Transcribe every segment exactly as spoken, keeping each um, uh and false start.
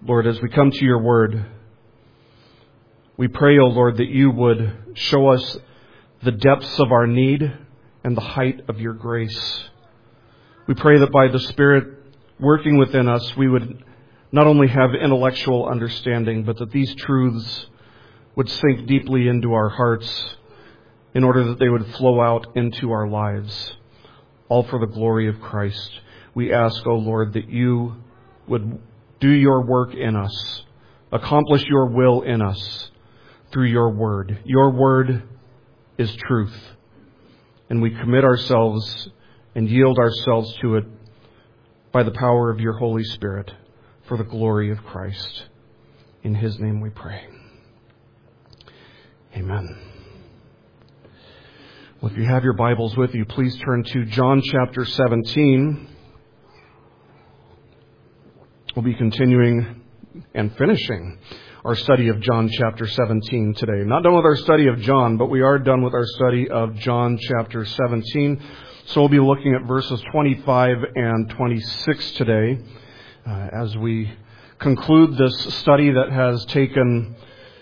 Lord, as we come to your word, we pray, O Lord, that you would show us the depths of our need and the height of your grace. We pray that by the Spirit working within us, we would not only have intellectual understanding, but that these truths would sink deeply into our hearts in order that they would flow out into our lives, all for the glory of Christ. We ask, O Lord, that you would do your work in us, accomplish your will in us through your word. Your word is truth, and we commit ourselves and yield ourselves to it by the power of your Holy Spirit for the glory of Christ. In his name we pray. Amen. Well, if you have your Bibles with you, please turn to John chapter seventeen. We'll be continuing and finishing our study of John chapter seventeen today. Not done with our study of John, but we are done with our study of John chapter seventeen. So we'll be looking at verses twenty-five and twenty-six today uh, as we conclude this study that has taken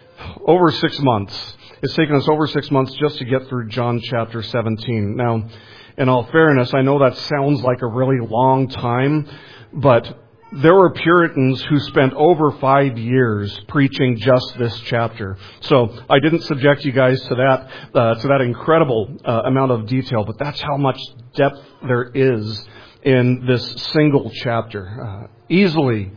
over six months. It's taken us over six months just to get through John chapter seventeen. Now, in all fairness, I know that sounds like a really long time, but there were Puritans who spent over five years preaching just this chapter. So I didn't subject you guys to that uh, to that incredible uh, amount of detail, but that's how much depth there is in this single chapter. Uh, easily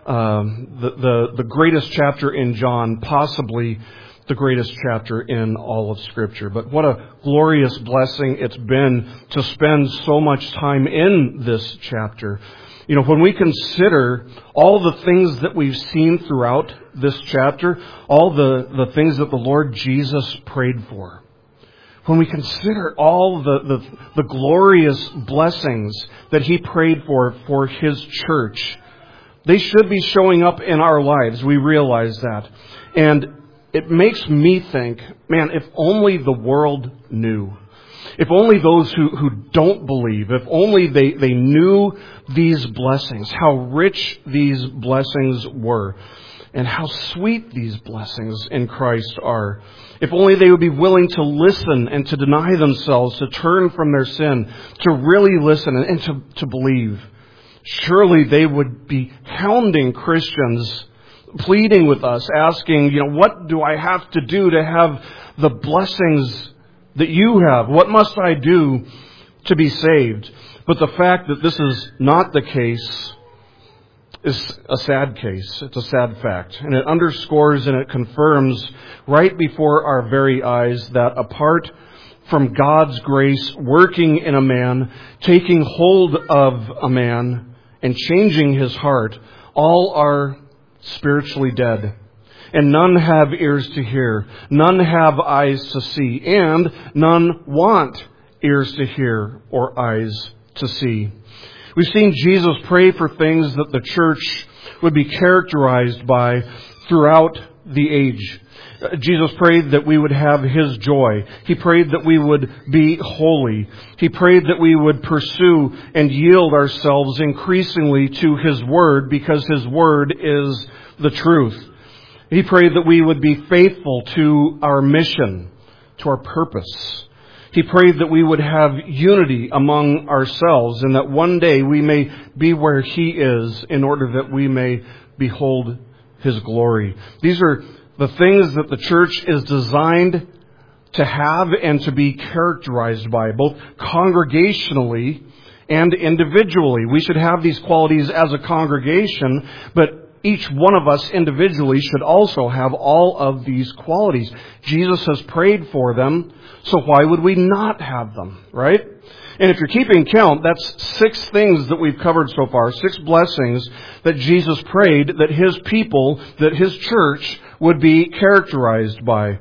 um, the, the the greatest chapter in John, possibly the greatest chapter in all of Scripture. But what a glorious blessing it's been to spend so much time in this chapter. You know, when we consider all the things that we've seen throughout this chapter, all the, the things that the Lord Jesus prayed for, when we consider all the, the, the glorious blessings that he prayed for for his church, they should be showing up in our lives. We realize that. And it makes me think, man, if only the world knew. If only those who, who don't believe, if only they, they knew these blessings, how rich these blessings were, and how sweet these blessings in Christ are. If only they would be willing to listen and to deny themselves, to turn from their sin, to really listen and, and to, to believe. Surely they would be hounding Christians, pleading with us, asking, you know, what do I have to do to have the blessings that you have? What must I do to be saved? But the fact that this is not the case is a sad case. It's a sad fact. And it underscores and it confirms right before our very eyes that apart from God's grace working in a man, taking hold of a man, and changing his heart, all are spiritually dead. And none have ears to hear, none have eyes to see, and none want ears to hear or eyes to see. We've seen Jesus pray for things that the church would be characterized by throughout the age. Jesus prayed that we would have his joy. He prayed that we would be holy. He prayed that we would pursue and yield ourselves increasingly to his word, because his word is the truth. He prayed that we would be faithful to our mission, to our purpose. He prayed that we would have unity among ourselves, and that one day we may be where he is in order that we may behold his glory. These are the things that the church is designed to have and to be characterized by, both congregationally and individually. We should have these qualities as a congregation, but each one of us individually should also have all of these qualities. Jesus has prayed for them, so why would we not have them, right? And if you're keeping count, that's six things that we've covered so far, six blessings that Jesus prayed that his people, that his church would be characterized by.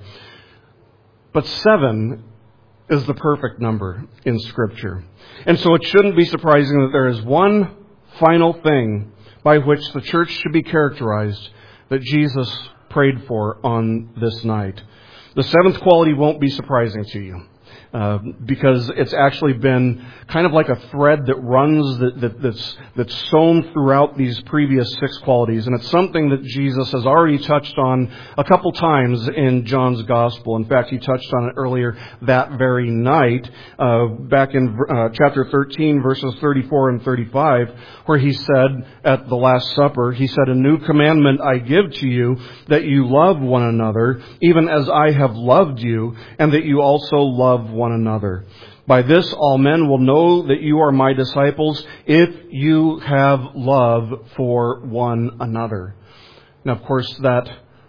But seven is the perfect number in Scripture. And so it shouldn't be surprising that there is one final thing by which the church should be characterized that Jesus prayed for on this night. The seventh quality won't be surprising to you. Uh, because it's actually been kind of like a thread that runs, that, that, that's, that's sewn throughout these previous six qualities. And it's something that Jesus has already touched on a couple times in John's Gospel. In fact, he touched on it earlier that very night, uh, back in uh, chapter thirteen, verses thirty-four and thirty-five, where he said at the Last Supper, he said, "A new commandment I give to you, that you love one another, even as I have loved you, and that you also love one one another. By this all men will know that you are my disciples, if you have love for one another." Now, of course, that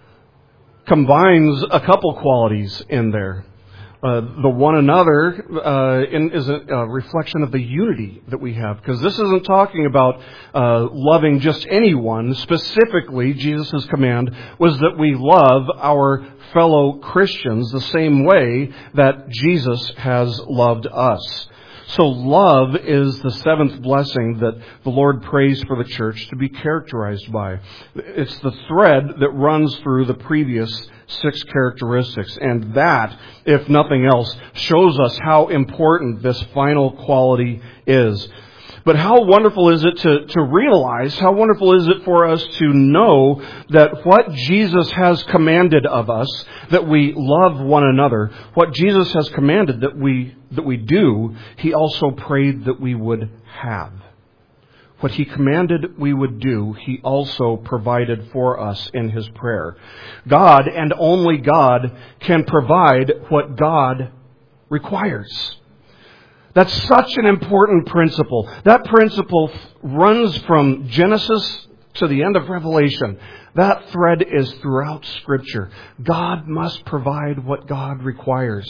combines a couple qualities in there. Uh, the one another uh, in, is a, a reflection of the unity that we have. Because this isn't talking about uh, loving just anyone. Specifically, Jesus' command was that we love our fellow Christians the same way that Jesus has loved us. So love is the seventh blessing that the Lord prays for the church to be characterized by. It's the thread that runs through the previous six characteristics. And that, if nothing else, shows us how important this final quality is. But how wonderful is it to, to realize, how wonderful is it for us to know that what Jesus has commanded of us, that we love one another, what Jesus has commanded that we, that we do, He also prayed that we would have. What He commanded we would do, He also provided for us in His prayer. God, and only God, can provide what God requires. That's such an important principle. That principle runs from Genesis to the end of Revelation. That thread is throughout Scripture. God must provide what God requires.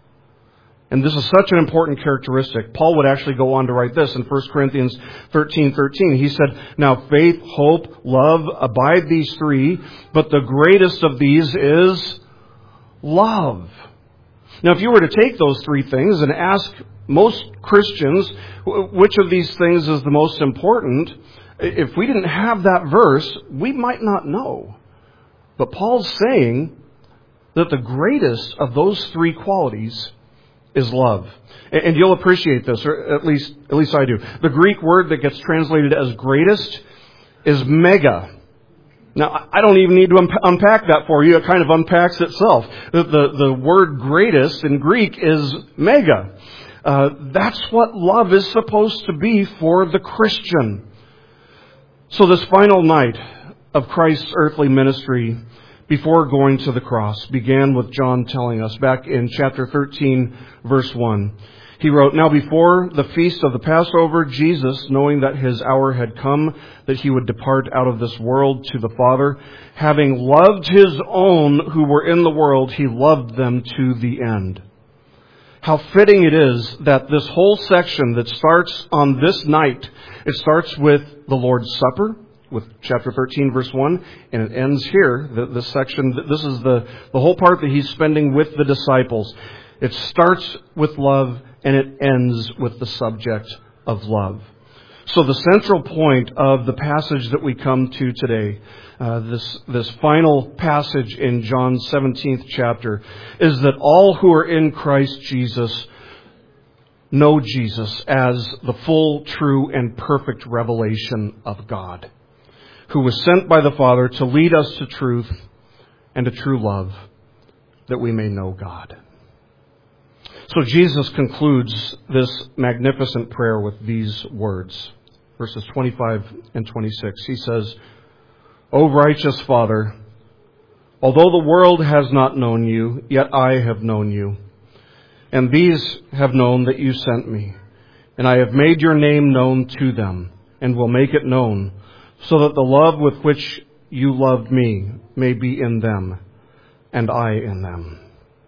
And this is such an important characteristic. Paul would actually go on to write this in First Corinthians thirteen thirteen. He said, "Now faith, hope, love, abide these three, but the greatest of these is love." Now, if you were to take those three things and ask most Christians which of these things is the most important, if we didn't have that verse, we might not know. But Paul's saying that the greatest of those three qualities is love. And you'll appreciate this, or at least, at least I do. The Greek word that gets translated as greatest is mega. Now, I don't even need to unpack that for you. It kind of unpacks itself. The, the, the word greatest in Greek is mega. Uh, that's what love is supposed to be for the Christian. So this final night of Christ's earthly ministry before going to the cross began with John telling us back in chapter thirteen, verse one. He wrote, "Now before the feast of the Passover, Jesus, knowing that His hour had come, that He would depart out of this world to the Father, having loved His own who were in the world, He loved them to the end." How fitting it is that this whole section that starts on this night, it starts with the Lord's Supper, with chapter thirteen, verse one, and it ends here. The, this section, this is the, the whole part that He's spending with the disciples. It starts with love, and it ends with the subject of love. So the central point of the passage that we come to today, uh, this this final passage in John's seventeenth chapter, is that all who are in Christ Jesus know Jesus as the full, true, and perfect revelation of God, who was sent by the Father to lead us to truth and to true love, that we may know God. So Jesus concludes this magnificent prayer with these words, verses twenty-five and twenty-six. He says, "O righteous Father, although the world has not known you, yet I have known you. And these have known that you sent me. And I have made your name known to them, and will make it known, so that the love with which you loved me may be in them, and I in them."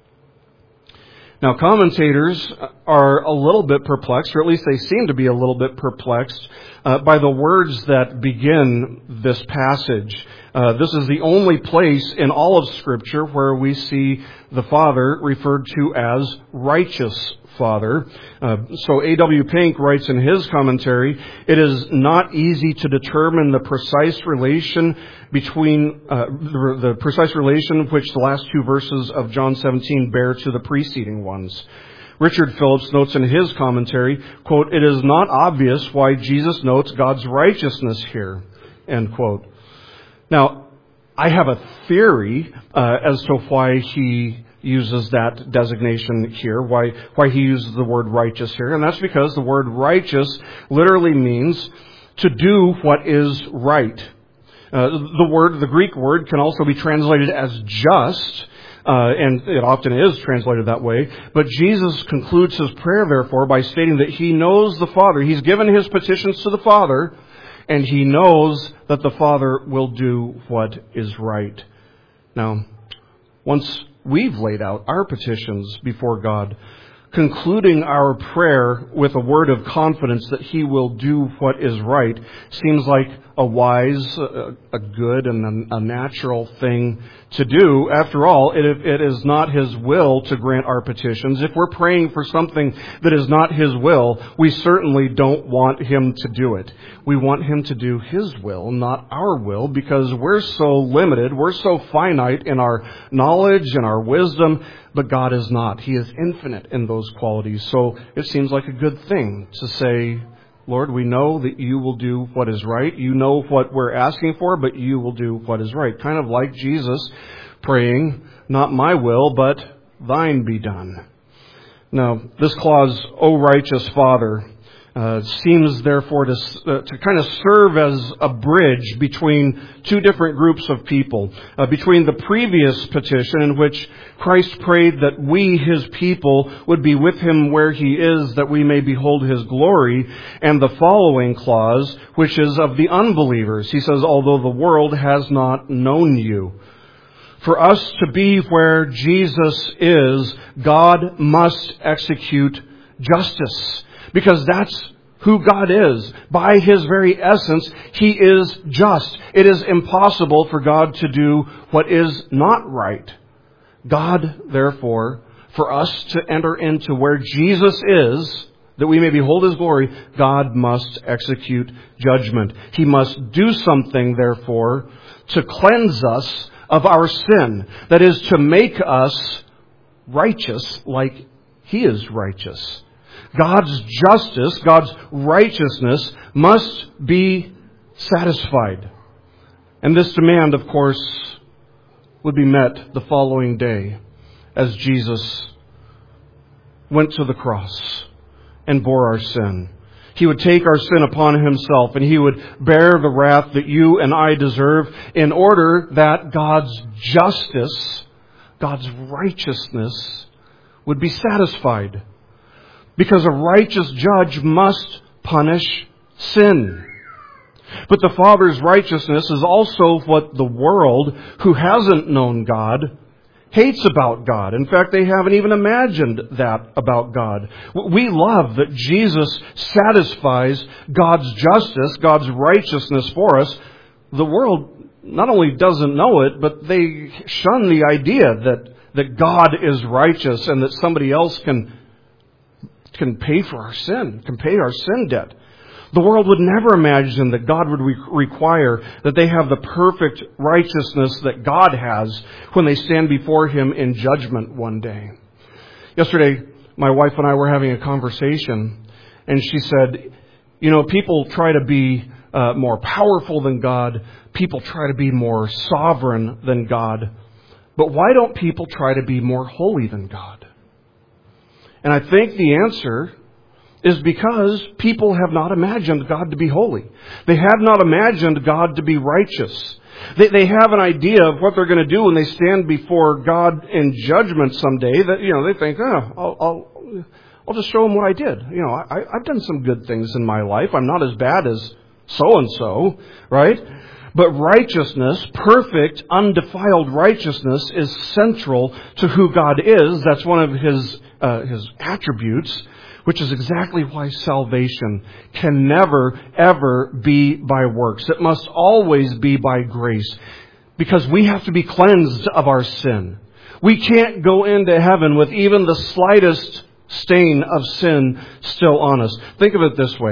Now, commentators are a little bit perplexed, or at least they seem to be a little bit perplexed, uh, by the words that begin this passage. Uh, this is the only place in all of Scripture where we see the Father referred to as righteous Father. Uh, so A W Pink writes in his commentary, "It is not easy to determine the precise relation between uh, the, the precise relation which the last two verses of John seventeen bear to the preceding ones. Richard Phillips notes in his commentary, quote, "It is not obvious why Jesus notes God's righteousness here," end quote. Now, I have a theory uh, as to why he uses that designation here, why why he uses the word righteous here, and that's because the word righteous literally means to do what is right. Uh, the word, the Greek word, can also be translated as just, uh, and it often is translated that way. But Jesus concludes his prayer, therefore, by stating that he knows the Father. He's given his petitions to the Father, and he knows that the Father will do what is right. Now, once we've laid out our petitions before God, concluding our prayer with a word of confidence that he will do what is right seems like a wise, a, a good, and a, a natural thing to do. After all, it, it is not his will to grant our petitions. If we're praying for something that is not his will, we certainly don't want him to do it. We want him to do his will, not our will, because we're so limited, we're so finite in our knowledge and our wisdom, but God is not. He is infinite in those qualities. So it seems like a good thing to say, Lord, we know that you will do what is right. You know what we're asking for, but you will do what is right. Kind of like Jesus praying, not my will, but thine be done. Now, this clause, O righteous Father, Uh, seems therefore to, uh, to kind of serve as a bridge between two different groups of people. Uh, between the previous petition in which Christ prayed that we, his people, would be with him where he is, that we may behold his glory, and the following clause, which is of the unbelievers. He says, although the world has not known you. For us to be where Jesus is, God must execute justice. Because that's who God is. By his very essence, he is just. It is impossible for God to do what is not right. God, therefore, for us to enter into where Jesus is, that we may behold his glory, God must execute judgment. He must do something, therefore, to cleanse us of our sin. That is, to make us righteous like he is righteous. God's justice, God's righteousness must be satisfied. And this demand, of course, would be met the following day as Jesus went to the cross and bore our sin. He would take our sin upon himself, and he would bear the wrath that you and I deserve in order that God's justice, God's righteousness would be satisfied. Because a righteous judge must punish sin. But the Father's righteousness is also what the world, who hasn't known God, hates about God. In fact, they haven't even imagined that about God. We love that Jesus satisfies God's justice, God's righteousness for us. The world not only doesn't know it, but they shun the idea that, that God is righteous and that somebody else can can pay for our sin, can pay our sin debt. The world would never imagine that God would re- require that they have the perfect righteousness that God has when they stand before him in judgment one day. Yesterday, my wife and I were having a conversation, and she said, you know, people try to be uh, more powerful than God. People try to be more sovereign than God. But why don't people try to be more holy than God? And I think the answer is because people have not imagined God to be holy. They have not imagined God to be righteous. They, they have an idea of what they're going to do when they stand before God in judgment someday. That, you know, they think, oh, I'll, I'll, I'll just show him what I did. You know, I, I've done some good things in my life. I'm not as bad as so-and-so, right? But righteousness, perfect, undefiled righteousness, is central to who God is. That's one of his uh, his attributes, which is exactly why salvation can never, ever be by works. It must always be by grace, because we have to be cleansed of our sin. We can't go into heaven with even the slightest stain of sin still on us. Think of it this way.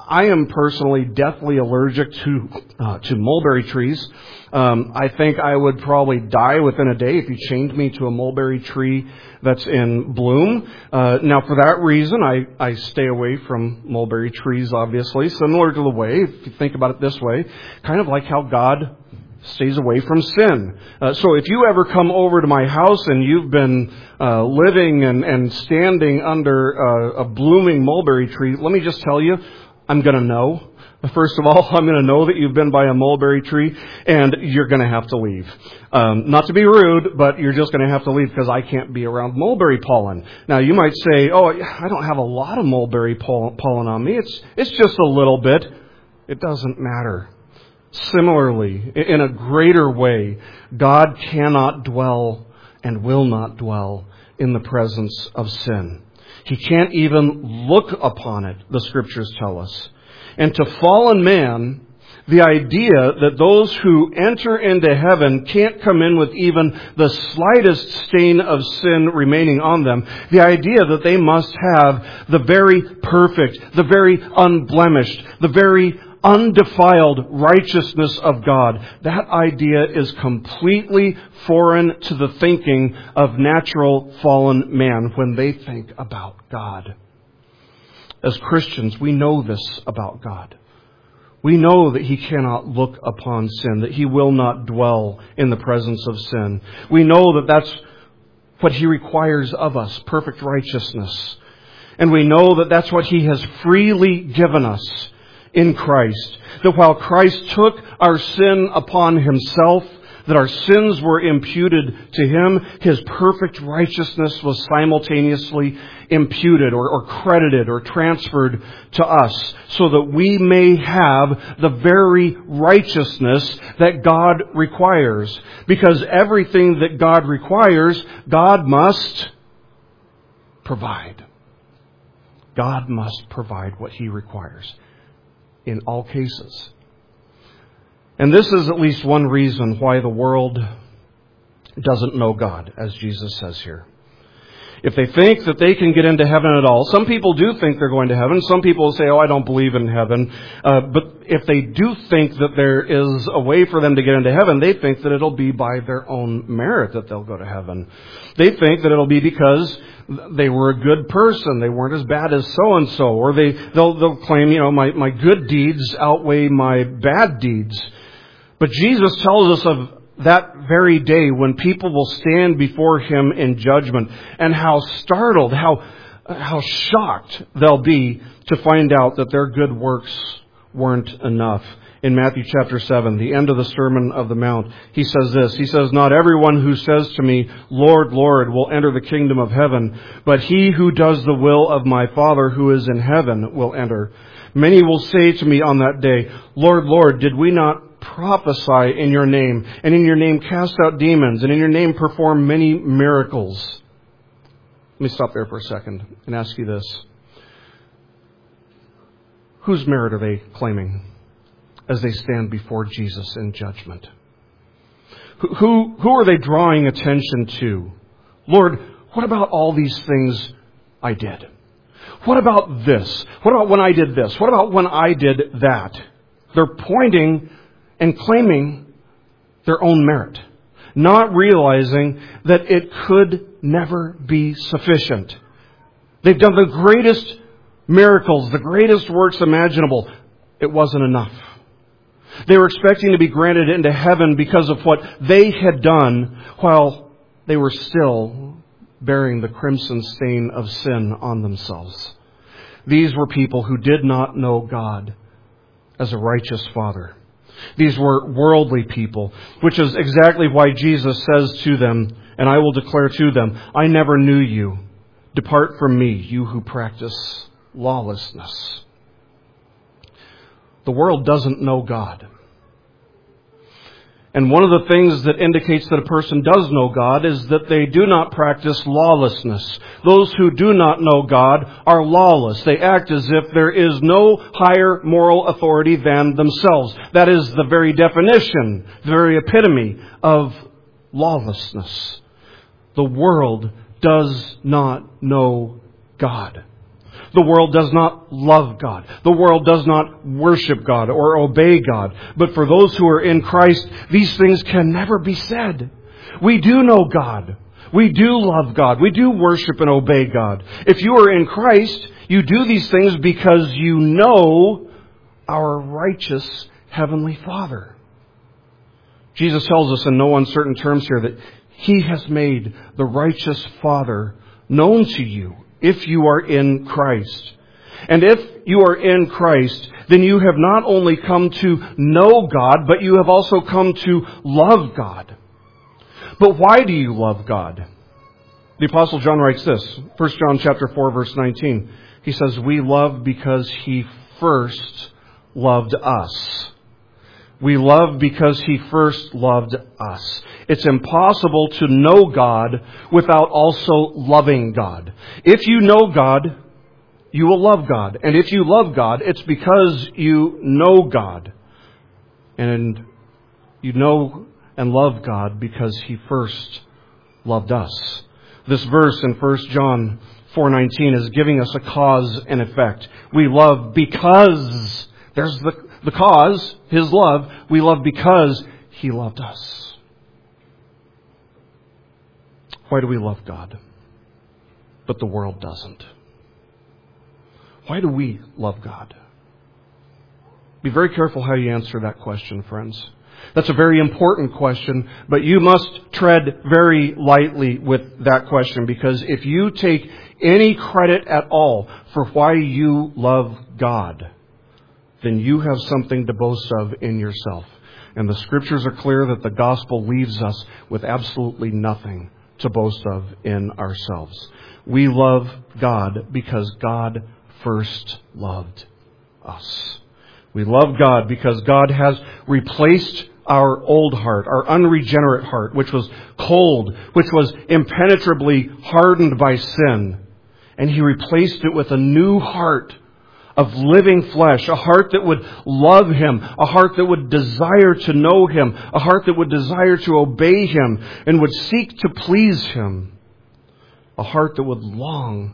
I am personally deathly allergic to uh, to mulberry trees. Um, I think I would probably die within a day if you chained me to a mulberry tree that's in bloom. Uh, now, for that reason, I, I stay away from mulberry trees, obviously, similar to the way, if you think about it this way, kind of like how God stays away from sin. Uh, so if you ever come over to my house and you've been uh, living and, and standing under uh, a blooming mulberry tree, let me just tell you, I'm going to know. First of all, I'm going to know that you've been by a mulberry tree, and you're going to have to leave. Um, not to be rude, but you're just going to have to leave because I can't be around mulberry pollen. Now, you might say, oh, I don't have a lot of mulberry pollen on me. It's, it's just a little bit. It doesn't matter. Similarly, in a greater way, God cannot dwell and will not dwell in the presence of sin. He can't even look upon it, the Scriptures tell us. And to fallen man, the idea that those who enter into heaven can't come in with even the slightest stain of sin remaining on them, the idea that they must have the very perfect, the very unblemished, the very undefiled righteousness of God, that idea is completely foreign to the thinking of natural fallen man when they think about God. As Christians, we know this about God. We know that He cannot look upon sin, that He will not dwell in the presence of sin. We know that that's what He requires of us, perfect righteousness. And we know that that's what He has freely given us in Christ. That while Christ took our sin upon Himself, that our sins were imputed to Him, His perfect righteousness was simultaneously imputed or, or credited or transferred to us so that we may have the very righteousness that God requires. Because everything that God requires, God must provide. God must provide what He requires in all cases. And this is at least one reason why the world doesn't know God, as Jesus says here. If they think that they can get into heaven at all, some people do think they're going to heaven. Some people say, oh, I don't believe in heaven. Uh, but if they do think that there is a way for them to get into heaven, they think that it'll be by their own merit that they'll go to heaven. They think that it'll be because they were a good person. They weren't as bad as so-and-so. Or they, they'll, they'll claim, you know, my, my good deeds outweigh my bad deeds. But Jesus tells us of that very day when people will stand before Him in judgment, and how startled, how how shocked they'll be to find out that their good works weren't enough. In Matthew chapter seven, the end of the Sermon of the Mount, He says this. He says, not everyone who says to me, Lord, Lord, will enter the kingdom of heaven, but he who does the will of my Father who is in heaven will enter. Many will say to me on that day, Lord, Lord, did we not prophesy in your name, and in your name cast out demons, and in your name perform many miracles? Let me stop there for a second and ask you this. Whose merit are they claiming as they stand before Jesus in judgment? Who, who, who are they drawing attention to? Lord, what about all these things I did? What about this? What about when I did this? What about when I did that? They're pointing and claiming their own merit, not realizing that it could never be sufficient. They've done the greatest miracles, the greatest works imaginable. It wasn't enough. They were expecting to be granted into heaven because of what they had done, while they were still bearing the crimson stain of sin on themselves. These were people who did not know God as a righteous Father. These were worldly people, which is exactly why Jesus says to them, and I will declare to them, I never knew you. Depart from me, you who practice lawlessness. The world doesn't know God. And one of the things that indicates that a person does know God is that they do not practice lawlessness. Those who do not know God are lawless. They act as if there is no higher moral authority than themselves. That is the very definition, the very epitome of lawlessness. The world does not know God. The world does not love God. The world does not worship God or obey God. But for those who are in Christ, these things can never be said. We do know God. We do love God. We do worship and obey God. If you are in Christ, you do these things because you know our righteous Heavenly Father. Jesus tells us in no uncertain terms here that He has made the righteous Father known to you if you are in Christ. And if you are in Christ, then you have not only come to know God, but you have also come to love God. But why do you love God? The Apostle John writes this, First John chapter four, verse nineteen. He says, we love because He first loved us. We love because He first loved us. It's impossible to know God without also loving God. If you know God, you will love God. And if you love God, it's because you know God. And you know and love God because He first loved us. This verse in First John four nineteen is giving us a cause and effect. We love because there's the, the cause, His love. We love because He loved us. Why do we love God, but the world doesn't? Why do we love God? Be very careful how you answer that question, friends. That's a very important question, but you must tread very lightly with that question, because if you take any credit at all for why you love God, then you have something to boast of in yourself. And the Scriptures are clear that the gospel leaves us with absolutely nothing to boast of in ourselves. We love God because God first loved us. We love God because God has replaced our old heart, our unregenerate heart, which was cold, which was impenetrably hardened by sin. And He replaced it with a new heart of living flesh, a heart that would love Him, a heart that would desire to know Him, a heart that would desire to obey Him and would seek to please Him, a heart that would long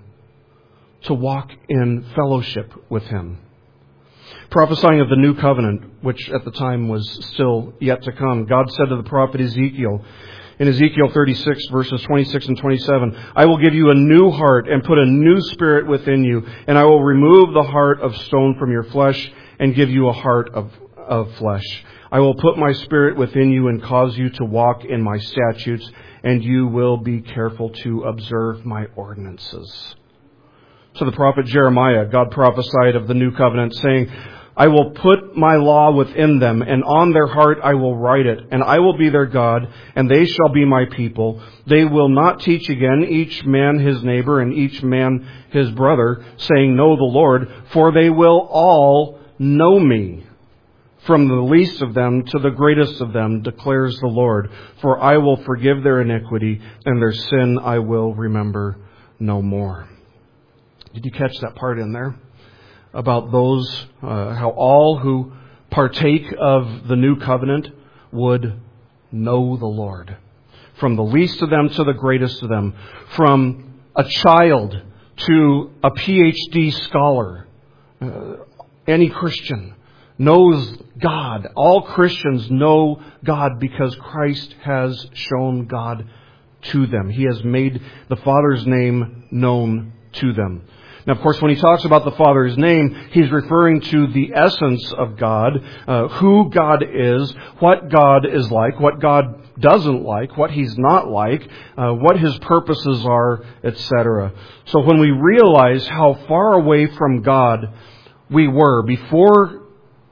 to walk in fellowship with Him. Prophesying of the new covenant, which at the time was still yet to come, God said to the prophet Ezekiel, in Ezekiel thirty-six, verses twenty-six and twenty-seven, I will give you a new heart and put a new spirit within you, and I will remove the heart of stone from your flesh and give you a heart of, of flesh. I will put my spirit within you and cause you to walk in my statutes, and you will be careful to observe my ordinances. So the prophet Jeremiah, God prophesied of the new covenant, saying, I will put my law within them, and on their heart I will write it, and I will be their God, and they shall be my people. They will not teach again each man his neighbor and each man his brother, saying, Know the Lord, for they will all know me, from the least of them to the greatest of them, declares the Lord. For I will forgive their iniquity, and their sin I will remember no more. Did you catch that part in there? About those, uh, how all who partake of the new covenant would know the Lord. From the least of them to the greatest of them. From a child to a P H D scholar. Uh, any Christian knows God. All Christians know God because Christ has shown God to them. He has made the Father's name known to them. Now, of course, when he talks about the Father's name, he's referring to the essence of God, uh, who God is, what God is like, what God doesn't like, what He's not like, uh, what His purposes are, et cetera. So when we realize how far away from God we were before,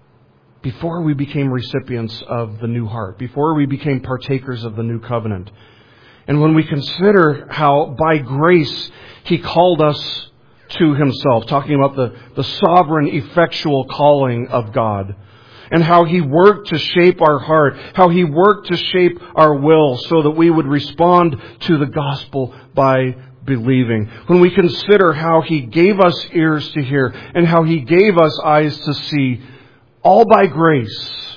before we became recipients of the new heart, before we became partakers of the new covenant, and when we consider how by grace He called us to Himself, talking about the, the sovereign, effectual calling of God, and how He worked to shape our heart, how He worked to shape our will so that we would respond to the gospel by believing. When we consider how He gave us ears to hear and how He gave us eyes to see, all by grace,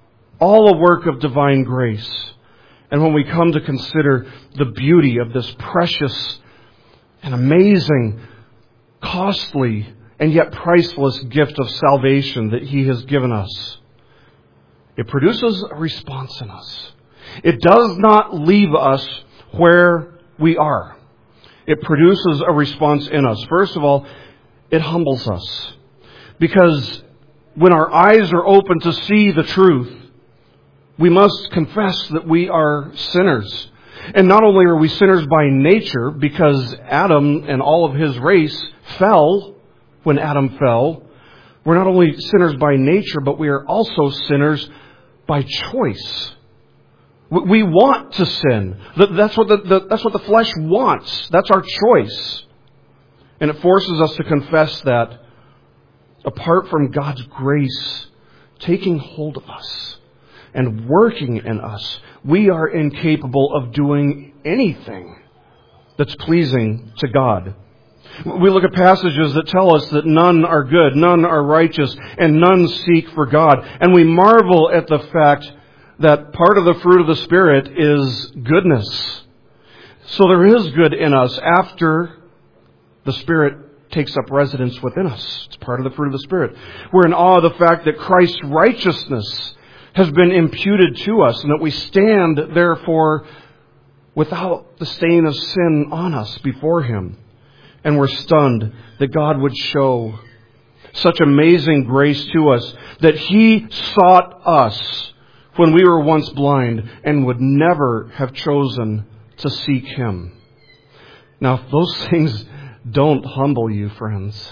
all a work of divine grace. And when we come to consider the beauty of this precious and amazing costly and yet priceless gift of salvation that He has given us, it produces a response in us. It does not leave us where we are. It produces a response in us. First of all, it humbles us. Because when our eyes are open to see the truth, we must confess that we are sinners. And not only are we sinners by nature, because Adam and all of his race fell when Adam fell, we're not only sinners by nature, but we are also sinners by choice. We want to sin. That's what the, the, that's what the flesh wants. That's our choice. And it forces us to confess that apart from God's grace taking hold of us and working in us, we are incapable of doing anything that's pleasing to God. We look at passages that tell us that none are good, none are righteous, and none seek for God. And we marvel at the fact that part of the fruit of the Spirit is goodness. So there is good in us after the Spirit takes up residence within us. It's part of the fruit of the Spirit. We're in awe of the fact that Christ's righteousness has been imputed to us, and that we stand, therefore, without the stain of sin on us before Him. And we're stunned that God would show such amazing grace to us, that He sought us when we were once blind and would never have chosen to seek Him. Now, if those things don't humble you, friends,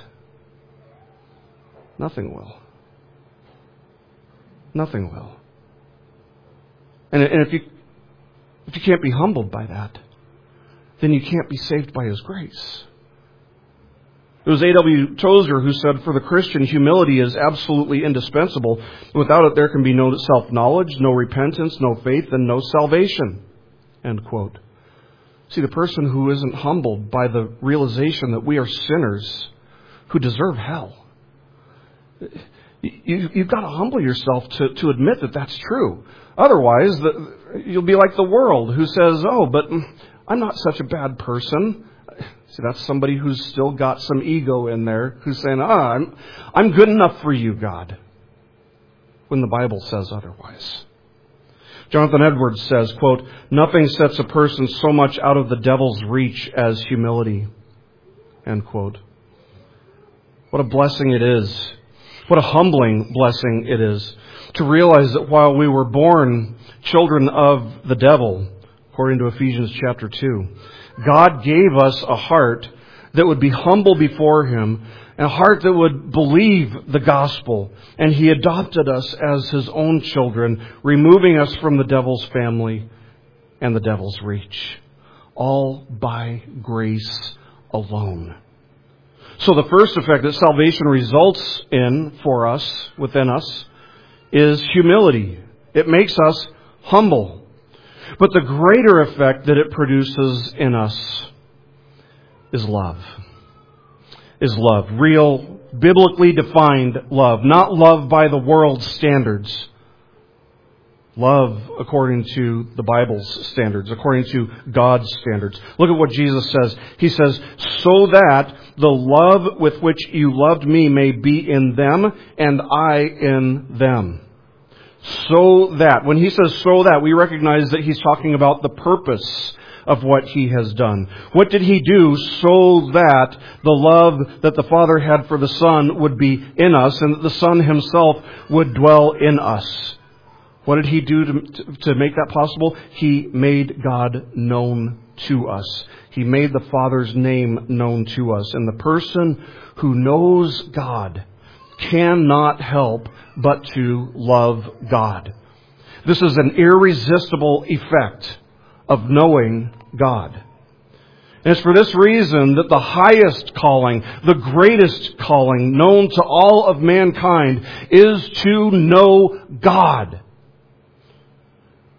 nothing will. Nothing will. And, and if you if you can't be humbled by that, then you can't be saved by His grace. It was A W Tozer who said, for the Christian, humility is absolutely indispensable. Without it, there can be no self-knowledge, no repentance, no faith, and no salvation. End quote. See, the person who isn't humbled by the realization that we are sinners who deserve hell, you, you've got to humble yourself to, to admit that that's true. Otherwise, the, you'll be like the world who says, oh, but I'm not such a bad person. See, that's somebody who's still got some ego in there, who's saying, ah, I'm, I'm good enough for you, God, when the Bible says otherwise. Jonathan Edwards says, quote, nothing sets a person so much out of the devil's reach as humility, end quote. What a blessing it is. What a humbling blessing it is to realize that while we were born children of the devil, according to Ephesians chapter two, God gave us a heart that would be humble before Him, and a heart that would believe the gospel. And He adopted us as His own children, removing us from the devil's family and the devil's reach. All by grace alone. So the first effect that salvation results in for us, within us, is humility. It makes us humble. But the greater effect that it produces in us is love. Is love. Real, biblically defined love. Not love by the world's standards. Love according to the Bible's standards, according to God's standards. Look at what Jesus says. He says, so that the love with which you loved me may be in them and I in them. So that. When He says so that, we recognize that He's talking about the purpose of what He has done. What did He do so that the love that the Father had for the Son would be in us and that the Son Himself would dwell in us? What did He do to, to make that possible? He made God known to us. He made the Father's name known to us. And the person who knows God cannot help but to love God. This is an irresistible effect of knowing God. And it's for this reason that the highest calling, the greatest calling known to all of mankind is to know God.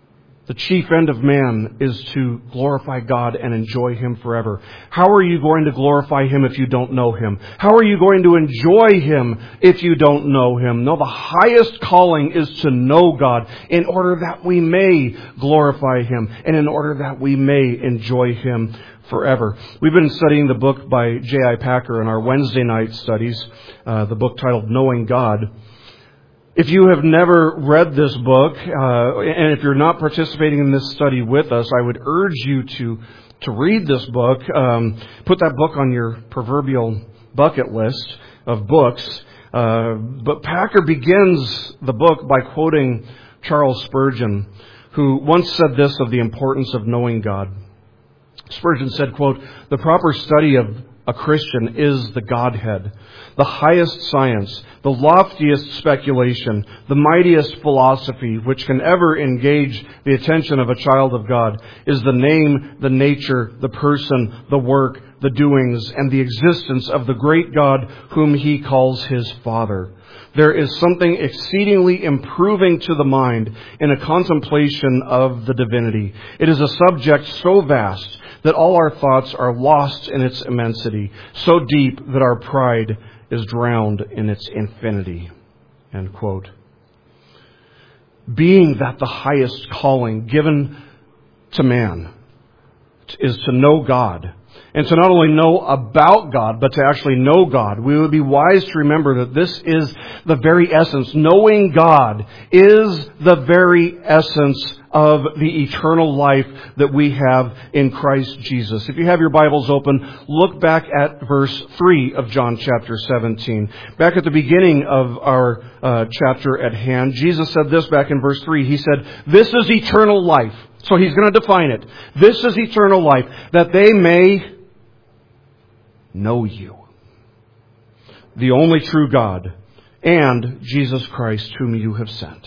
The chief end of man is to glorify God and enjoy Him forever. How are you going to glorify Him if you don't know Him? How are you going to enjoy Him if you don't know Him? No, the highest calling is to know God in order that we may glorify Him and in order that we may enjoy Him forever. We've been studying the book by J I Packer in our Wednesday night studies, uh, the book titled Knowing God. If you have never read this book, uh, and if you're not participating in this study with us, I would urge you to to read this book. Um, put that book on your proverbial bucket list of books. Uh, but Packer begins the book by quoting Charles Spurgeon, who once said this of the importance of knowing God. Spurgeon said, quote, "The proper study of a Christian is the Godhead, the highest science, the loftiest speculation, the mightiest philosophy which can ever engage the attention of a child of God is the name, the nature, the person, the work, the doings, and the existence of the great God whom He calls His Father. There is something exceedingly improving to the mind in a contemplation of the divinity. It is a subject so vast that all our thoughts are lost in its immensity, so deep that our pride is drowned in its infinity." End quote. Being that the highest calling given to man is to know God, and to not only know about God, but to actually know God, we would be wise to remember that this is the very essence. Knowing God is the very essence of the eternal life that we have in Christ Jesus. If you have your Bibles open, look back at verse three of John chapter seventeen. Back at the beginning of our uh, chapter at hand, Jesus said this back in verse three. He said, "This is eternal life." So He's going to define it. "This is eternal life, that they may know You, the only true God, and Jesus Christ whom You have sent."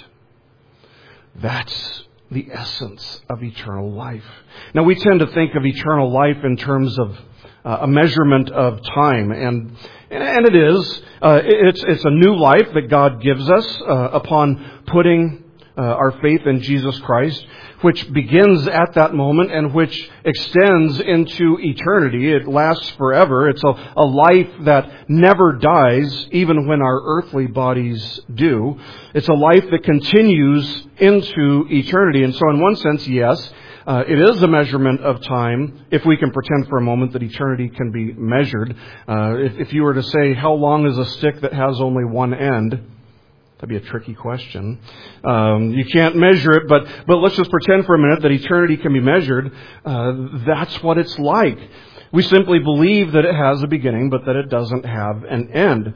That's the essence of eternal life. Now, we tend to think of eternal life in terms of uh, a measurement of time, and and it is. Uh, it's it's a new life that God gives us uh, upon putting uh, our faith in Jesus Christ, which begins at that moment and which extends into eternity. It lasts forever. It's a, a life that never dies, even when our earthly bodies do. It's a life that continues into eternity. And so in one sense, yes, uh, it is a measurement of time, if we can pretend for a moment that eternity can be measured. Uh, if, if you were to say, how long is a stick that has only one end? That'd be a tricky question. Um, you can't measure it, but but let's just pretend for a minute that eternity can be measured. Uh, that's what it's like. We simply believe that it has a beginning, but that it doesn't have an end.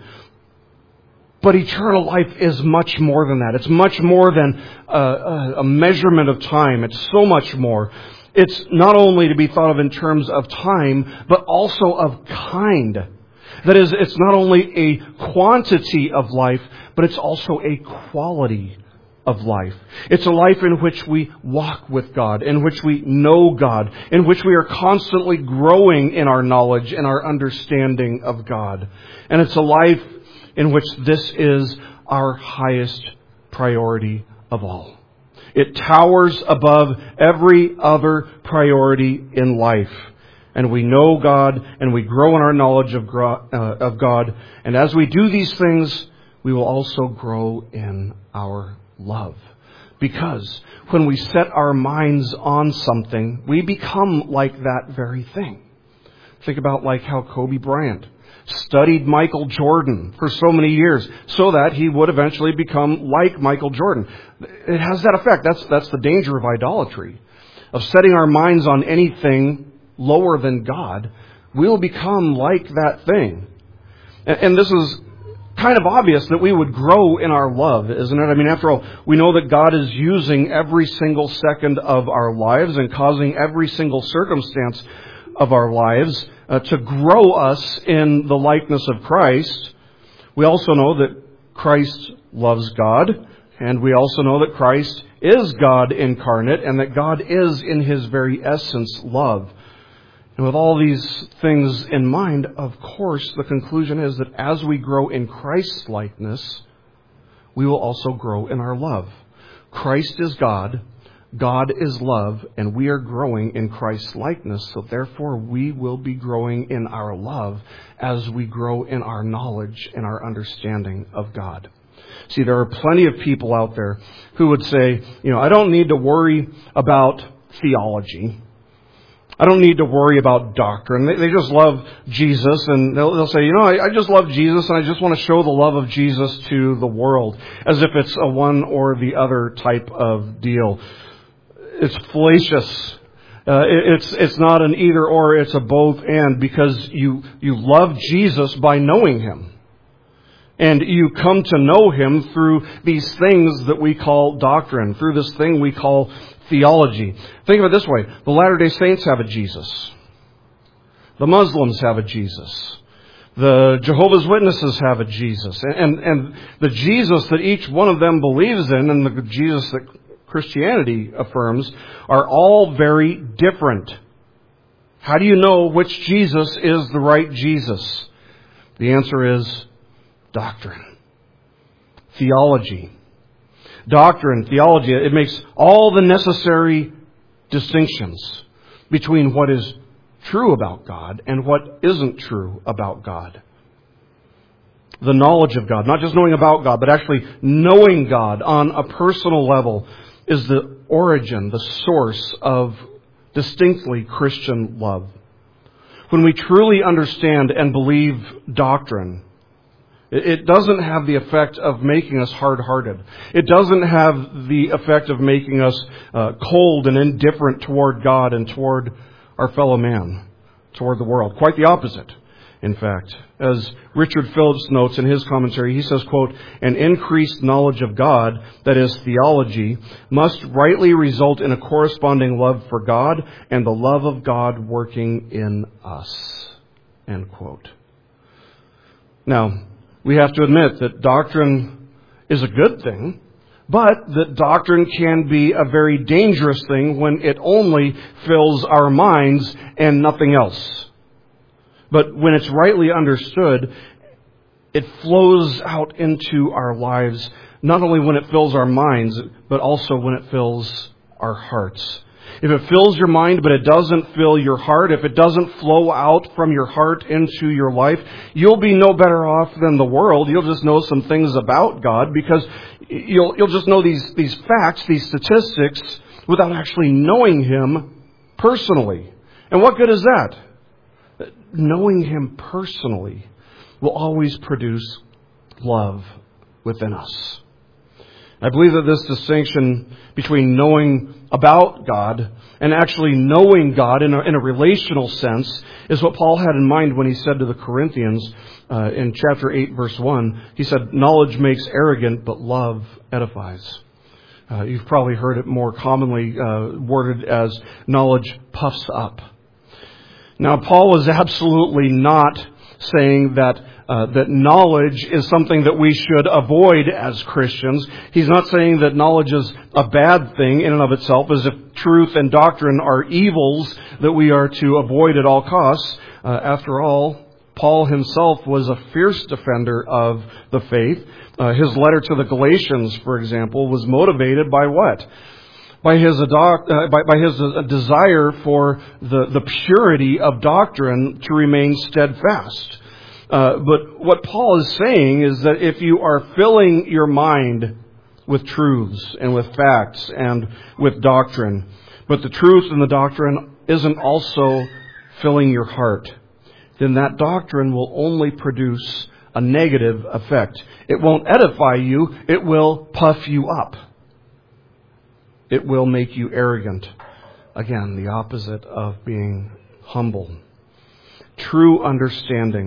But eternal life is much more than that. It's much more than a, a measurement of time. It's so much more. It's not only to be thought of in terms of time, but also of kind. That is, it's not only a quantity of life, but it's also a quality of life. It's a life in which we walk with God, in which we know God, in which we are constantly growing in our knowledge and our understanding of God. And it's a life in which this is our highest priority of all. It towers above every other priority in life. And we know God, and we grow in our knowledge of God. And as we do these things, we will also grow in our love. Because when we set our minds on something, we become like that very thing. Think about like how Kobe Bryant studied Michael Jordan for so many years so that he would eventually become like Michael Jordan. It has that effect. That's, that's the danger of idolatry, of setting our minds on anything lower than God. We'll become like that thing. And, and this is kind of obvious that we would grow in our love, isn't it? I mean, after all, we know that God is using every single second of our lives and causing every single circumstance of our lives uh, to grow us in the likeness of Christ. We also know that Christ loves God, and we also know that Christ is God incarnate, and that God is in His very essence love. And with all these things in mind, of course, the conclusion is that as we grow in Christ's likeness, we will also grow in our love. Christ is God. God is love, and we are growing in Christ's likeness, so therefore we will be growing in our love as we grow in our knowledge and our understanding of God. See, there are plenty of people out there who would say, you know, I don't need to worry about theology. I don't need to worry about doctrine. They, they just love Jesus, and they'll, they'll say, you know, I, I just love Jesus, and I just want to show the love of Jesus to the world, as if it's a one or the other type of deal. It's fallacious. Uh, it, it's it's not an either or, it's a both and, because you you love Jesus by knowing Him. And you come to know Him through these things that we call doctrine, through this thing we call theology. Think of it this way. The Latter-day Saints have a Jesus. The Muslims have a Jesus. The Jehovah's Witnesses have a Jesus. And, and, and the Jesus that each one of them believes in, and the Jesus that Christianity affirms, are all very different. How do you know which Jesus is the right Jesus? The answer is doctrine. Theology. Doctrine, theology, it makes all the necessary distinctions between what is true about God and what isn't true about God. The knowledge of God, not just knowing about God, but actually knowing God on a personal level, is the origin, the source of distinctly Christian love. When we truly understand and believe doctrine, it doesn't have the effect of making us hard-hearted. It doesn't have the effect of making us uh, cold and indifferent toward God and toward our fellow man, toward the world. Quite the opposite, in fact. As Richard Phillips notes in his commentary, he says, quote, an increased knowledge of God, that is theology, must rightly result in a corresponding love for God and the love of God working in us, end quote. Now, we have to admit that doctrine is a good thing, but that doctrine can be a very dangerous thing when it only fills our minds and nothing else. But when it's rightly understood, it flows out into our lives, not only when it fills our minds, but also when it fills our hearts. If it fills your mind, but it doesn't fill your heart, if it doesn't flow out from your heart into your life, you'll be no better off than the world. You'll just know some things about God, because you'll you'll just know these, these facts, these statistics, without actually knowing Him personally. And what good is that? Knowing Him personally will always produce love within us. I believe that this distinction between knowing about God and actually knowing God in a, in a relational sense is what Paul had in mind when he said to the Corinthians uh, in chapter eight, verse one, he said, knowledge makes arrogant, but love edifies. Uh, you've probably heard it more commonly uh, worded as knowledge puffs up. Now, Paul was absolutely not saying that Uh, that knowledge is something that we should avoid as Christians. He's not saying that knowledge is a bad thing in and of itself, as if truth and doctrine are evils that we are to avoid at all costs. Uh, after all, Paul himself was a fierce defender of the faith. Uh, his letter to the Galatians, for example, was motivated by what? By his, adopt, uh, by, by his uh, desire for the, the purity of doctrine to remain steadfast. Uh, but what Paul is saying is that if you are filling your mind with truths and with facts and with doctrine, but the truth and the doctrine isn't also filling your heart, then that doctrine will only produce a negative effect. It won't edify you. It will puff you up. It will make you arrogant. Again, the opposite of being humble. True understanding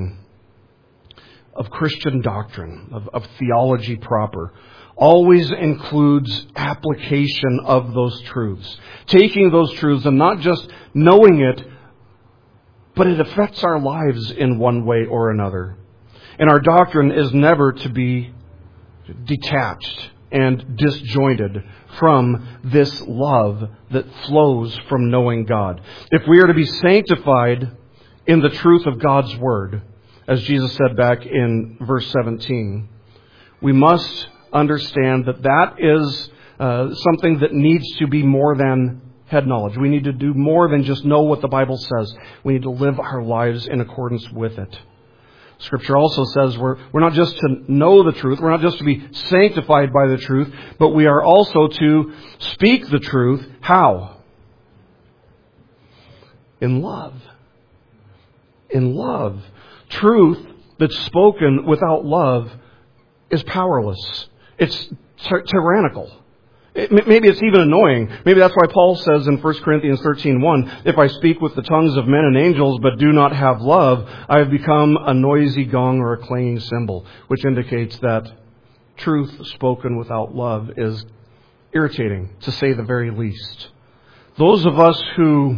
of Christian doctrine, of, of theology proper, always includes application of those truths. Taking those truths and not just knowing it, but it affects our lives in one way or another. And our doctrine is never to be detached and disjointed from this love that flows from knowing God. If we are to be sanctified in the truth of God's Word, as Jesus said back in verse seventeen, we must understand that that is uh, something that needs to be more than head knowledge. We need to do more than just know what the Bible says. We need to live our lives in accordance with it. Scripture also says we're, we're not just to know the truth, we're not just to be sanctified by the truth, but we are also to speak the truth. How? In love. In love. Truth that's spoken without love is powerless. It's ty- tyrannical. It, maybe it's even annoying. Maybe that's why Paul says in First Corinthians thirteen one, if I speak with the tongues of men and angels but do not have love, I have become a noisy gong or a clanging cymbal, which indicates that truth spoken without love is irritating, to say the very least. Those of us who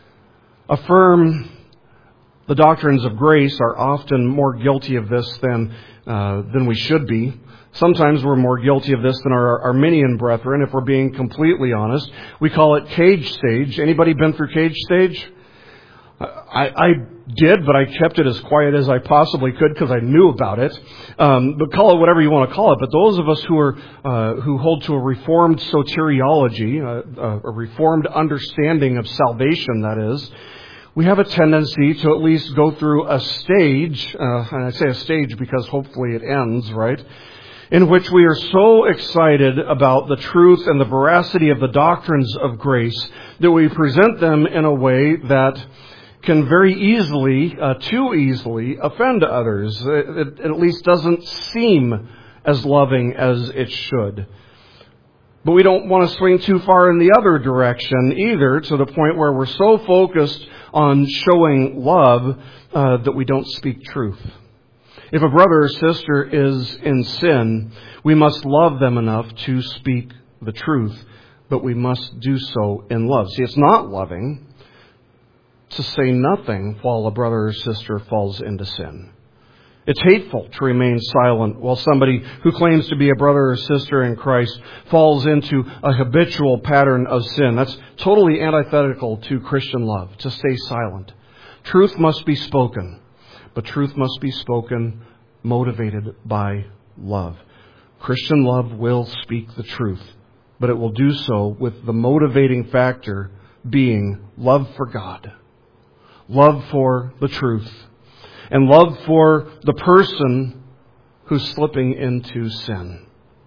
affirm the doctrines of grace are often more guilty of this than uh, than we should be. Sometimes we're more guilty of this than our Arminian brethren, if we're being completely honest. We call it cage stage. Anybody been through cage stage? I, I did, but I kept it as quiet as I possibly could because I knew about it. Um, but call it whatever you want to call it. But those of us who are uh, who hold to a reformed soteriology, uh, a reformed understanding of salvation, that is, we have a tendency to at least go through a stage, uh, and I say a stage because hopefully it ends, right, in which we are so excited about the truth and the veracity of the doctrines of grace that we present them in a way that can very easily, uh, too easily, offend others. It, it at least doesn't seem as loving as it should. But we don't want to swing too far in the other direction either, to the point where we're so focused on showing love uh, that we don't speak truth. If a brother or sister is in sin, we must love them enough to speak the truth, but we must do so in love. See, it's not loving to say nothing while a brother or sister falls into sin. It's hateful to remain silent while somebody who claims to be a brother or sister in Christ falls into a habitual pattern of sin. That's totally antithetical to Christian love, to stay silent. Truth must be spoken, but truth must be spoken motivated by love. Christian love will speak the truth, but it will do so with the motivating factor being love for God, love for the truth, and love for the person who's slipping into sin.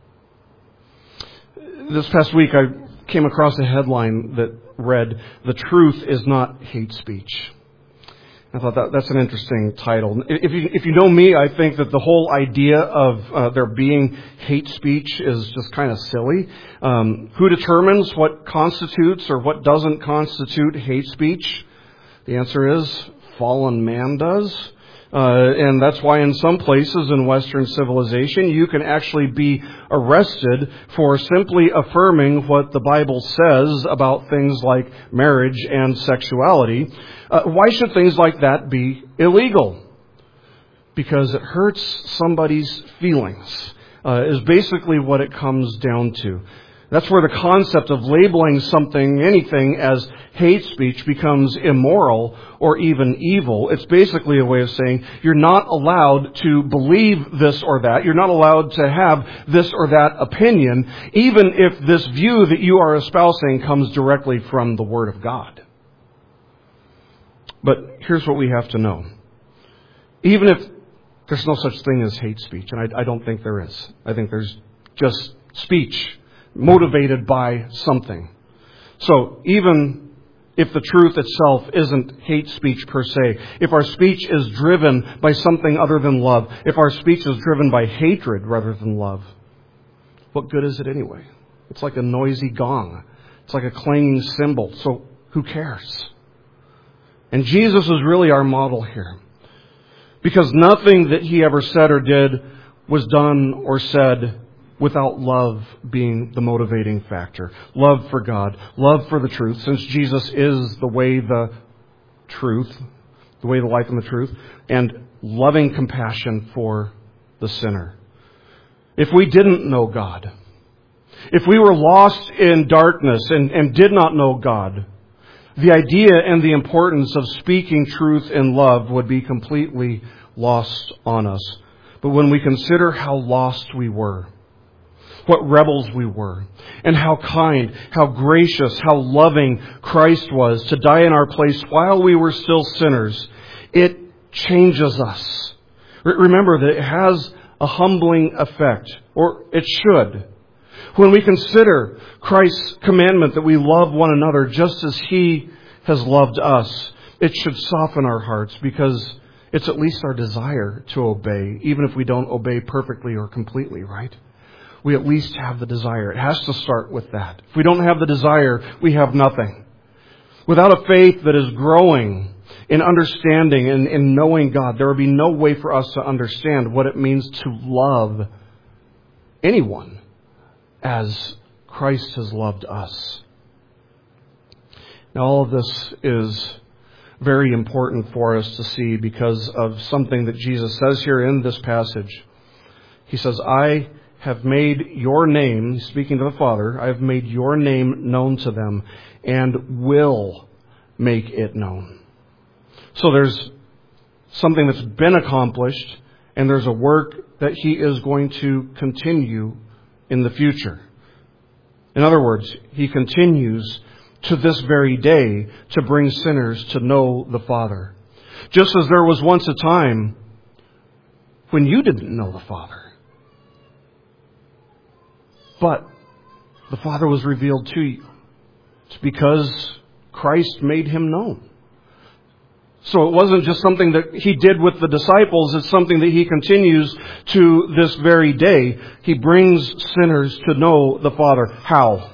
This past week I came across a headline that read, "The truth is not hate speech." I thought that that's an interesting title. If you, if you know me, I think that the whole idea of uh, there being hate speech is just kind of silly. Um, who determines what constitutes or what doesn't constitute hate speech? The answer is fallen man does. Uh, and that's why in some places in Western civilization, you can actually be arrested for simply affirming what the Bible says about things like marriage and sexuality. Uh, why should things like that be illegal? Because it hurts somebody's feelings, uh, is basically what it comes down to. That's where the concept of labeling something, anything, as hate speech becomes immoral or even evil. It's basically a way of saying you're not allowed to believe this or that. You're not allowed to have this or that opinion, even if this view that you are espousing comes directly from the Word of God. But here's what we have to know. Even if there's no such thing as hate speech, and I, I don't think there is. I think there's just speech motivated by something. So even if the truth itself isn't hate speech per se, if our speech is driven by something other than love, if our speech is driven by hatred rather than love, what good is it anyway? It's like a noisy gong. It's like a clanging cymbal. So who cares? And Jesus is really our model here. Because nothing that he ever said or did was done or said without love being the motivating factor. Love for God. Love for the truth. Since Jesus is the way, the truth, the way, the life, and the truth. And loving compassion for the sinner. If we didn't know God, if we were lost in darkness and, and did not know God, the idea and the importance of speaking truth in love would be completely lost on us. But when we consider how lost we were, what rebels we were, and how kind, how gracious, how loving Christ was to die in our place while we were still sinners, it changes us. Remember that it has a humbling effect, or it should. When we consider Christ's commandment that we love one another just as He has loved us, it should soften our hearts because it's at least our desire to obey, even if we don't obey perfectly or completely, right? We at least have the desire. It has to start with that. If we don't have the desire, we have nothing. Without a faith that is growing in understanding and in knowing God, there will be no way for us to understand what it means to love anyone as Christ has loved us. Now, all of this is very important for us to see because of something that Jesus says here in this passage. He says, I have made your name, speaking to the Father, I have made your name known to them and will make it known. So there's something that's been accomplished, and there's a work that He is going to continue in the future. In other words, He continues to this very day to bring sinners to know the Father. Just as there was once a time when you didn't know the Father, but the Father was revealed to you. It's because Christ made Him known. So it wasn't just something that He did with the disciples. It's something that He continues to this very day. He brings sinners to know the Father. How?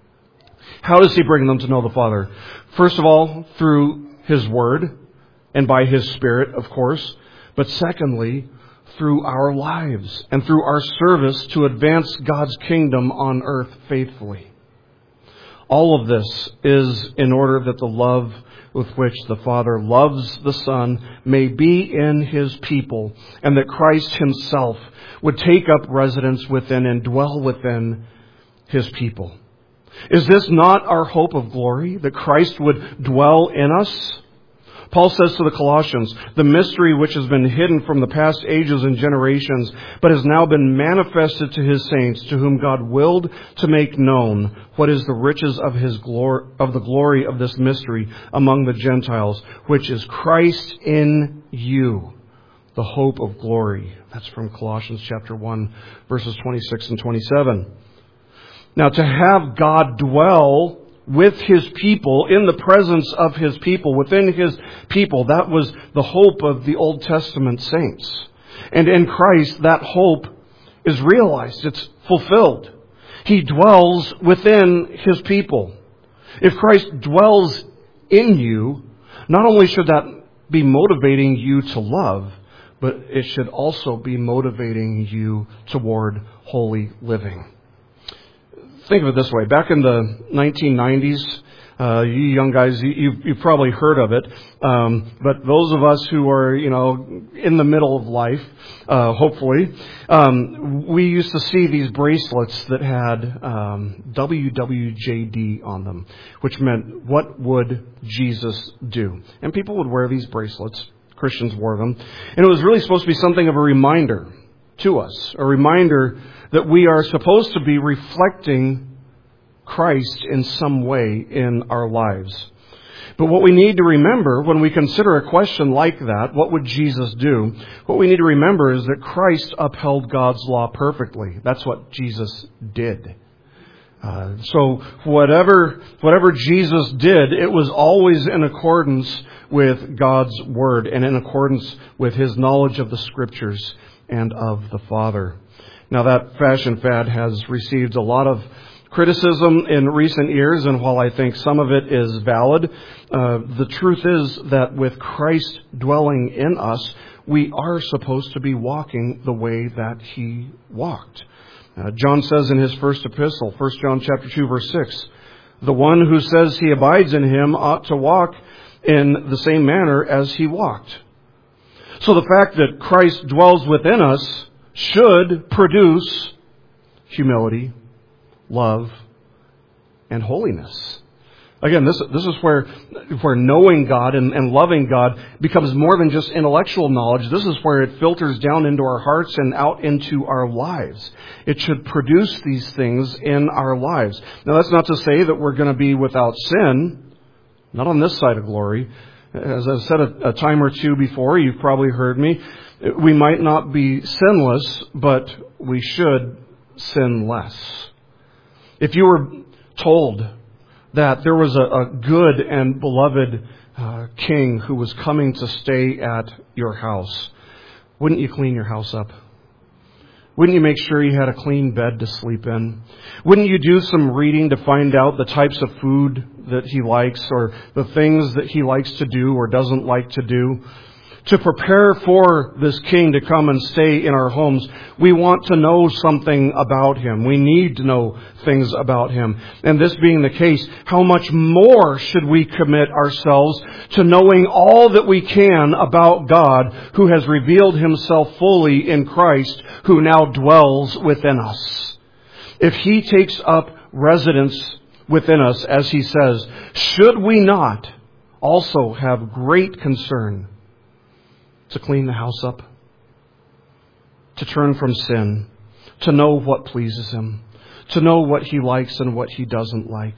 How does He bring them to know the Father? First of all, through His Word and by His Spirit, of course. But secondly, through our lives and through our service to advance God's kingdom on earth faithfully. All of this is in order that the love with which the Father loves the Son may be in His people, and that Christ Himself would take up residence within and dwell within His people. Is this not our hope of glory, that Christ would dwell in us? Paul says to the Colossians, the mystery which has been hidden from the past ages and generations, but has now been manifested to His saints, to whom God willed to make known what is the riches of His glory, of the glory of this mystery among the Gentiles, which is Christ in you, the hope of glory. That's from Colossians chapter one, verses twenty-six and twenty-seven. Now, to have God dwell with His people, in the presence of His people, within His people, that was the hope of the Old Testament saints. And in Christ, that hope is realized. It's fulfilled. He dwells within His people. If Christ dwells in you, not only should that be motivating you to love, but it should also be motivating you toward holy living. Think of it this way. Back in the nineteen nineties, uh, you young guys, you, you've, you've probably heard of it. Um, but those of us who are, you know, in the middle of life, uh, hopefully, um, we used to see these bracelets that had um, W W J D on them, which meant, what would Jesus do? And people would wear these bracelets. Christians wore them. And it was really supposed to be something of a reminder to us, a reminder that we are supposed to be reflecting Christ in some way in our lives. But what we need to remember when we consider a question like that, what would Jesus do? What we need to remember is that Christ upheld God's law perfectly. That's what Jesus did. Uh, so whatever whatever Jesus did, it was always in accordance with God's Word and in accordance with His knowledge of the Scriptures and of the Father. Now, that fashion fad has received a lot of criticism in recent years, and while I think some of it is valid, uh, the truth is that with Christ dwelling in us, we are supposed to be walking the way that He walked. Uh, John says in his first epistle, First John chapter two, verse six, the one who says he abides in Him ought to walk in the same manner as He walked. So the fact that Christ dwells within us should produce humility, love, and holiness. Again, this, this is where, where knowing God and, and loving God becomes more than just intellectual knowledge. This is where it filters down into our hearts and out into our lives. It should produce these things in our lives. Now, that's not to say that we're going to be without sin. Not on this side of glory. As I've said a, a time or two before, you've probably heard me, we might not be sinless, but we should sin less. If you were told that there was a, a good and beloved uh, king who was coming to stay at your house, wouldn't you clean your house up? Wouldn't you make sure you had a clean bed to sleep in? Wouldn't you do some reading to find out the types of food that he likes or the things that he likes to do or doesn't like to do? To prepare for this king to come and stay in our homes, we want to know something about him. We need to know things about him. And this being the case, how much more should we commit ourselves to knowing all that we can about God, who has revealed himself fully in Christ, who now dwells within us? If he takes up residence within us, as he says, should we not also have great concern to clean the house up, to turn from sin, to know what pleases him, to know what he likes and what he doesn't like?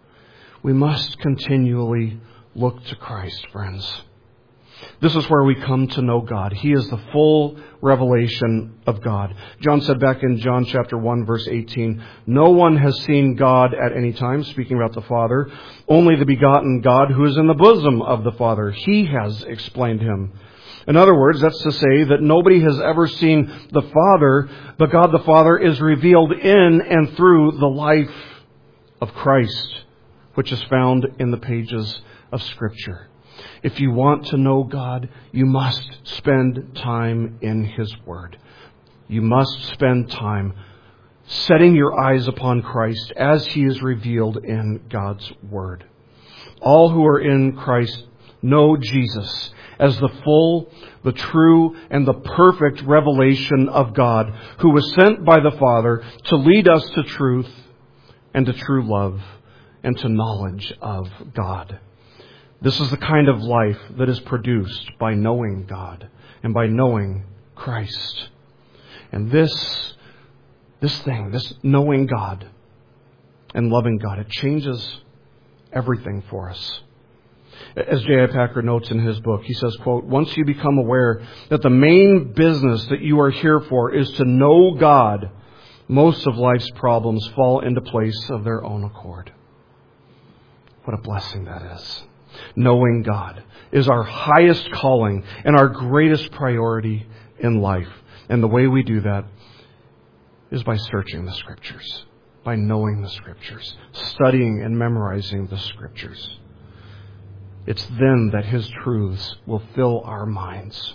We must continually look to Christ, friends. This is where we come to know God. He is the full revelation of God. John said back in John chapter one, verse eighteen, no one has seen God at any time, speaking about the Father. Only the begotten God who is in the bosom of the Father. He has explained him. In other words, that's to say that nobody has ever seen the Father, but God the Father is revealed in and through the life of Christ, which is found in the pages of Scripture. If you want to know God, you must spend time in His Word. You must spend time setting your eyes upon Christ as He is revealed in God's Word. All who are in Christ know Jesus as the full, the true, and the perfect revelation of God, who was sent by the Father to lead us to truth and to true love and to knowledge of God. This is the kind of life that is produced by knowing God and by knowing Christ. And this, this thing, this knowing God and loving God, it changes everything for us. As J I Packer notes in his book, he says, quote, once you become aware that the main business that you are here for is to know God, most of life's problems fall into place of their own accord. What a blessing that is. Knowing God is our highest calling and our greatest priority in life. And the way we do that is by searching the Scriptures, by knowing the Scriptures, studying and memorizing the Scriptures. It's then that His truths will fill our minds.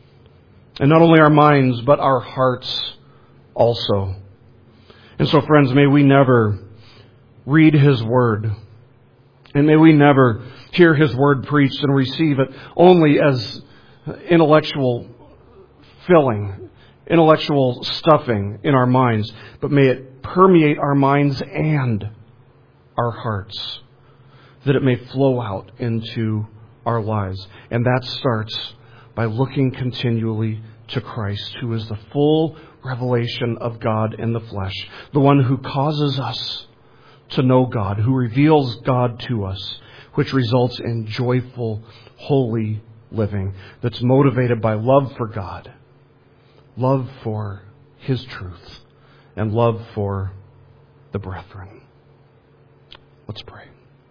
And not only our minds, but our hearts also. And so, friends, may we never read His Word, and may we never hear His Word preached and receive it only as intellectual filling, intellectual stuffing in our minds, but may it permeate our minds and our hearts, that it may flow out into our lives. And that starts by looking continually to Christ, who is the full revelation of God in the flesh, the one who causes us to know God, who reveals God to us, which results in joyful, holy living that's motivated by love for God, love for His truth, and love for the brethren. Let's pray.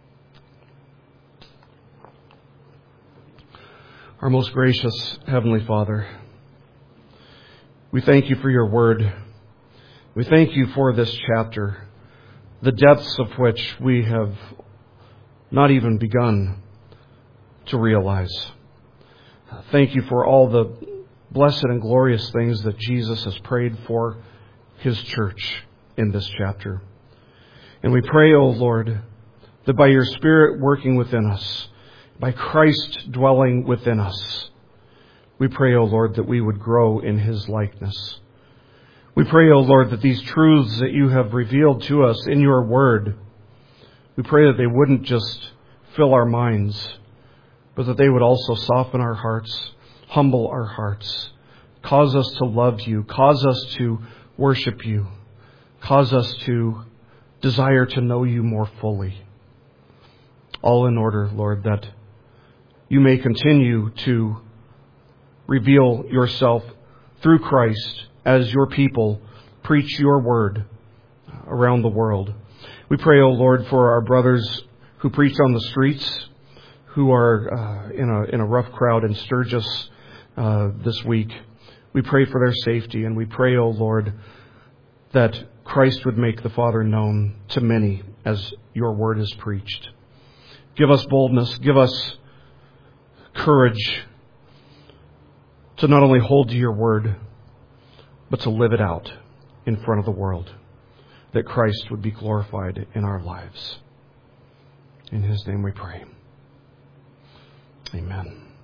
Our most gracious Heavenly Father, we thank You for Your Word. We thank You for this chapter, the depths of which we have not even begun to realize. Thank You for all the blessed and glorious things that Jesus has prayed for His church in this chapter. And we pray, O Lord, that by Your Spirit working within us, by Christ dwelling within us, we pray, O Lord, that we would grow in His likeness. We pray, O Lord, that these truths that You have revealed to us in Your Word We pray that they wouldn't just fill our minds, but that they would also soften our hearts, humble our hearts, cause us to love you, cause us to worship you, cause us to desire to know you more fully. All in order, Lord, that you may continue to reveal yourself through Christ as your people preach your word around the world. We pray, O Lord, for our brothers who preach on the streets, who are uh, in a in a rough crowd in Sturgis uh, this week. We pray for their safety, and we pray, O Lord, that Christ would make the Father known to many as your word is preached. Give us boldness, give us courage to not only hold to your word, but to live it out in front of the world, that Christ would be glorified in our lives. In his name we pray. Amen.